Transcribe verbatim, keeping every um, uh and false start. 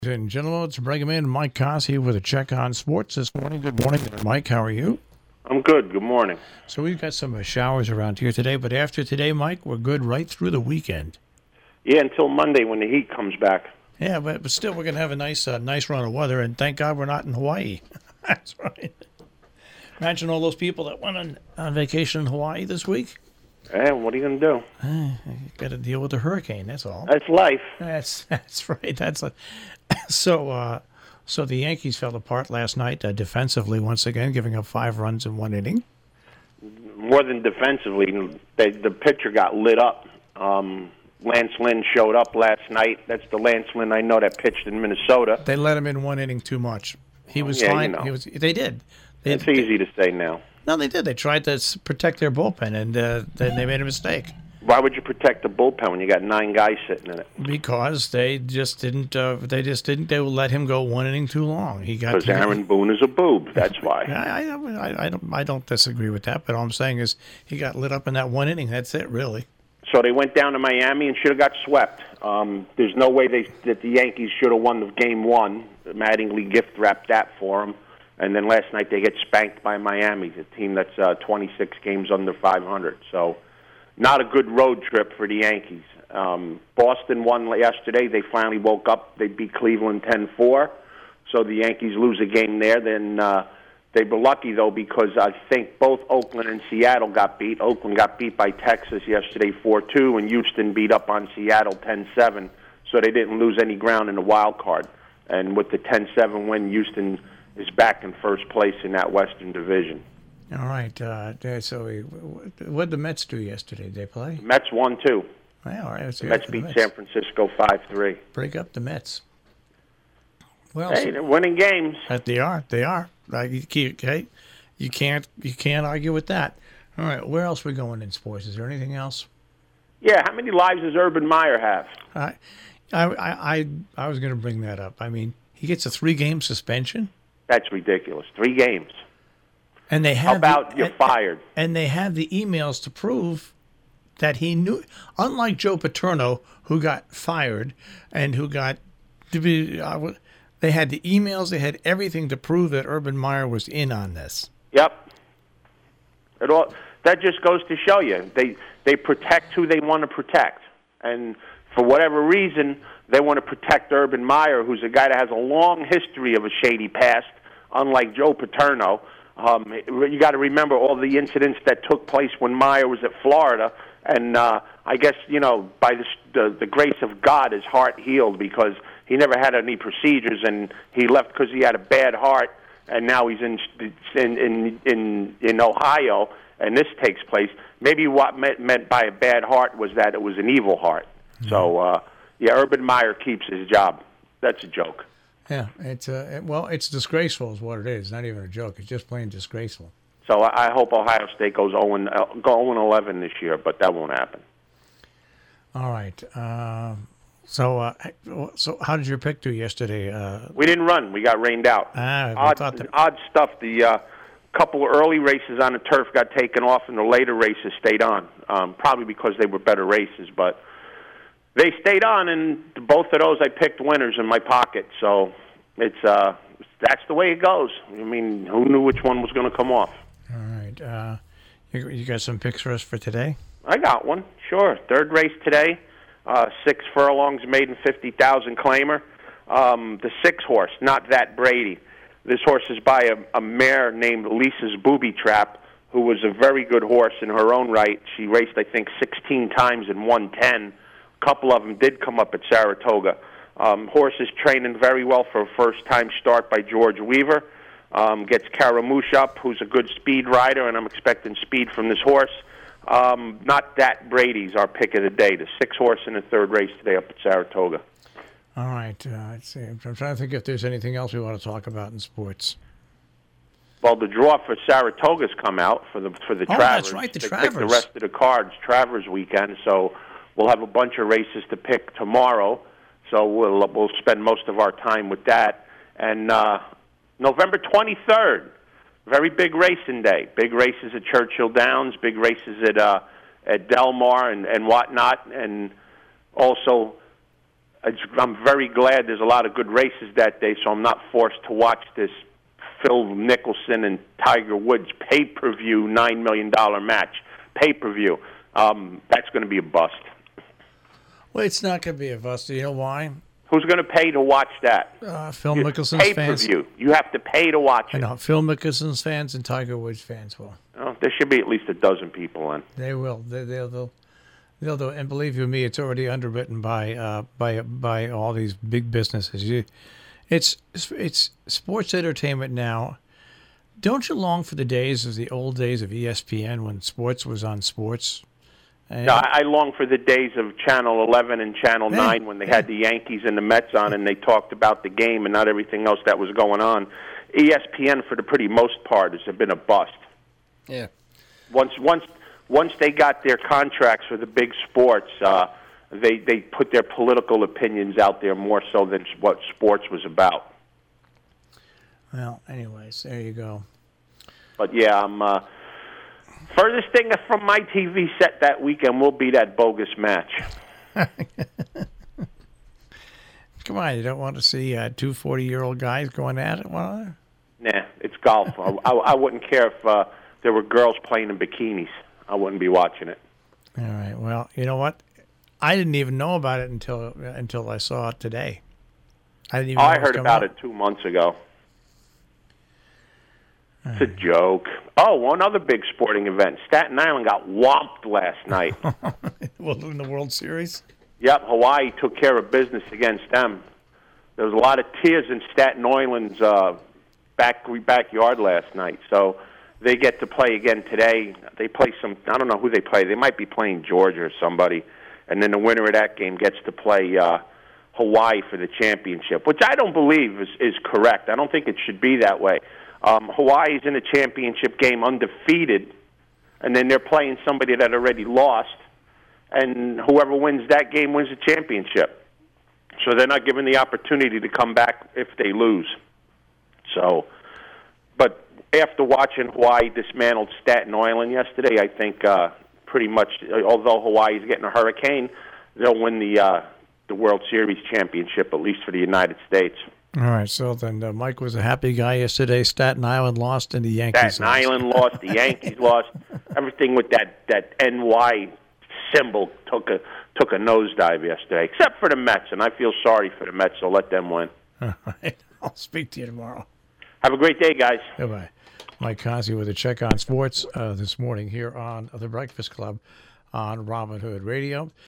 Ladies and gentlemen, let's bring him in. Mike Cossey with a check on sports this morning. Good morning, Mike. How are you? I'm good. Good morning. So we've got some uh, showers around here today, but after today, Mike, we're good right through the weekend. Yeah, until Monday when the heat comes back. Yeah, but, but still, we're going to have a nice uh, nice run of weather, and thank God we're not in Hawaii. That's right. Imagine all those people that went on, on vacation in Hawaii this week. Eh, what are you going to do? Uh, you got to deal with the hurricane, that's all. That's life. That's that's right. That's a, so. Uh, so the Yankees fell apart last night uh, defensively once again, giving up five runs in one inning. More than defensively, they, the pitcher got lit up. Um, Lance Lynn showed up last night. That's the Lance Lynn I know that pitched in Minnesota. They let him in one inning too much. He was yeah, fine. You know. He was. They did. They, it's easy to say now. No, they did. They tried to s- protect their bullpen, and uh, then they made a mistake. Why would you protect the bullpen when you got nine guys sitting in it? Because they just didn't. Uh, they just didn't. They would let him go one inning too long. He got because Aaron Boone is a boob. That's why. I, I, I, I don't. I don't disagree with that. But all I'm saying is he got lit up in that one inning. That's it, really. So they went down to Miami and should have got swept. Um, there's no way they that the Yankees should have won the game one. Mattingly gift wrapped that for them. And then last night they get spanked by Miami, the team that's uh, twenty-six games under five hundred. So not a good road trip for the Yankees. Um, Boston won yesterday. They finally woke up. They beat Cleveland ten four. So the Yankees lose a game there. Then uh, they were lucky, though, because I think both Oakland and Seattle got beat. Oakland got beat by Texas yesterday four two, and Houston beat up on Seattle ten seven. So they didn't lose any ground in the wild card. And with the ten seven win, Houston is back in first place in that Western Division. All right. Uh, so what did the Mets do yesterday? Did they play? Mets won, too. Well, all right. The Mets beat San Francisco five three. Break up the Mets. Well, hey, so, they're winning games. They are. They are. Like, you, can't, okay? you can't you can't argue with that. All right. Where else are we going in sports? Is there anything else? Yeah. How many lives does Urban Meyer have? I I I, I was going to bring that up. I mean, he gets a three-game suspension. That's ridiculous. Three games. And they have How about the, you're and, fired? And they have the emails to prove that he knew. Unlike Joe Paterno, who got fired and who got to be, uh, they had the emails. They had everything to prove that Urban Meyer was in on this. Yep. It all that just goes to show you they they protect who they want to protect, and for whatever reason they want to protect Urban Meyer, who's a guy that has a long history of a shady past. Unlike Joe Paterno, um, you got to remember all the incidents that took place when Meyer was at Florida, and uh, I guess you know by the, the the grace of God, his heart healed because he never had any procedures, and he left because he had a bad heart, and now he's in in in in, in Ohio, and this takes place. Maybe what meant, meant by a bad heart was that it was an evil heart. Mm-hmm. So uh, yeah, Urban Meyer keeps his job. That's a joke. Yeah, it's uh, well, it's disgraceful is what it is. Not even a joke. It's just plain disgraceful. So I, I hope Ohio State goes oh and eleven this year, but that won't happen. All right. Uh, so, uh, so how did your pick do yesterday? Uh, we didn't run. We got rained out. Ah, odd, that... odd stuff. The uh, couple of early races on the turf got taken off, and the later races stayed on. Um, probably because they were better races, but. They stayed on, and both of those I picked winners in my pocket. So it's uh, that's the way it goes. I mean, who knew which one was going to come off? All right. Uh, you, you got some picks for us for today? I got one, sure. Third race today, uh, six furlongs, maiden fifty thousand claimer. Um, the six horse, Not That Brady. This horse is by a, a mare named Lisa's Booby Trap, who was a very good horse in her own right. She raced, I think, sixteen times and won ten. Couple of them did come up at Saratoga. Um, horse is training very well for a first-time start by George Weaver. Um, gets Caramouche up, who's a good speed rider, and I'm expecting speed from this horse. Um, Not That Brady's our pick of the day, the six horse in the third race today up at Saratoga. All right. Uh, let's see. I'm trying to think if there's anything else we want to talk about in sports. Well, the draw for Saratoga's come out for the for the oh, Travers. That's right, the they Travers. Picked the rest of the cards, Travers weekend, so we'll have a bunch of races to pick tomorrow, so we'll we'll spend most of our time with that. And uh, November twenty-third, very big racing day. Big races at Churchill Downs, big races at uh, at Del Mar and, and whatnot, and also it's, I'm very glad there's a lot of good races that day, so I'm not forced to watch this Phil Mickelson and Tiger Woods pay-per-view nine million dollars match. Pay-per-view. Um, that's going to be a bust. Well, it's not going to be a bust. Do you know why? Who's going to pay to watch that? Uh, Phil It's Mickelson's fans. pay-per-view. You have to pay to watch I it. know. Phil Mickelson's fans and Tiger Woods fans will. Oh, there should be at least a dozen people in. They will. They, they'll, they'll, they'll do. And believe you me, it's already underwritten by uh, by by all these big businesses. You, it's it's sports entertainment now. Don't you long for the days of the old days of E S P N when sports was on sports? And, No, I, I long for the days of Channel eleven and Channel Yeah, nine when they yeah. had the Yankees and the Mets on and they talked about the game and not everything else that was going on. E S P N, for the pretty most part, has been a bust. yeah. Once once once they got their contracts for the big sports, uh, they they put their political opinions out there more so than what sports was about. Well, anyways, there you go. But yeah, I'm uh, furthest thing from my T V set that weekend will be that bogus match. Come on, you don't want to see uh, two forty-year-old guys going at it? Well, Nah, it's golf. I, I, I wouldn't care if uh, there were girls playing in bikinis. I wouldn't be watching it. all right. Well, you know what? I didn't even know about it until until I saw it today. I didn't even. Oh, know I it was heard coming about up. it two months ago. It's a joke. Oh, one other big sporting event. Staten Island got whomped last night. Well, in the World Series. Yep, Hawaii took care of business against them. There was a lot of tears in Staten Island's uh, back backyard last night. So they get to play again today. They play some. I don't know who they play. They might be playing Georgia or somebody. And then the winner of that game gets to play uh, Hawaii for the championship, which I don't believe is, is correct. I don't think it should be that way. Um, Hawaii's in a championship game undefeated, and then they're playing somebody that already lost, and whoever wins that game wins the championship. So they're not given the opportunity to come back if they lose. So, but after watching Hawaii dismantled Staten Island yesterday, I think uh, pretty much, although Hawaii's getting a hurricane, they'll win the uh, the World Series championship, at least for the United States. All right. So then, uh, Mike was a happy guy yesterday. Staten Island lost, and the Yankees. Staten lost. Island lost, the Yankees lost. Everything with that, that N Y symbol took a took a nosedive yesterday, except for the Mets, and I feel sorry for the Mets, so let them win. All right. I'll speak to you tomorrow. Have a great day, guys. Goodbye. Mike Cosby with a check on sports uh, this morning here on The Breakfast Club on Robin Hood Radio.